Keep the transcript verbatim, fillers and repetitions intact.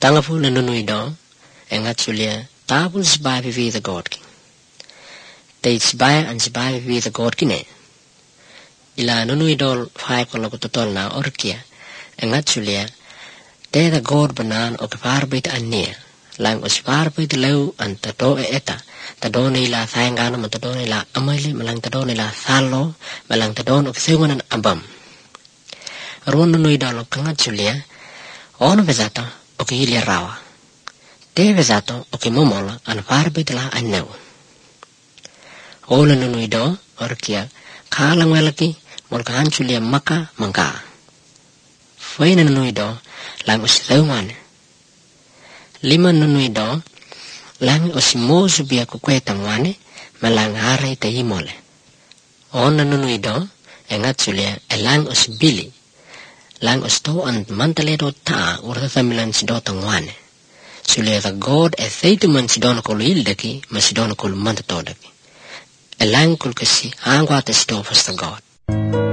Tangafu na nunui do, engat sulia, tapul sibay vivi the God king. Tay sibay an sibay vivi the God kine. Ila nunui do fai ko lagu totol na orkia, engat sulia, te the God banan o keparbit an nia, lang o siparbit leu an tato e eta, tado nila sayangana man tado nila amaili, malang tado nila thalo, malang tado no kithungan an abam. Ruan nunui do lo kangat sulia, ono bezato, oke hilia rawa. Te bezato oke momola an farbit la anneu. Ola nunui do orkia kalang welaki molka hansulia maka mangka. Faina nunui do lang usithauman. Lima nunui do lang usimosu bia kukweta mwane malang harai te imole. Ona nunui do engat sulia elang usbili. Lang usto an mantaledo ta urta thamilan sido tangwane. Sulia the God e theitu man sidona kolu ildaki ma sidona kolu mantatodaki. Elang kul kasi angwa te sido fasta God.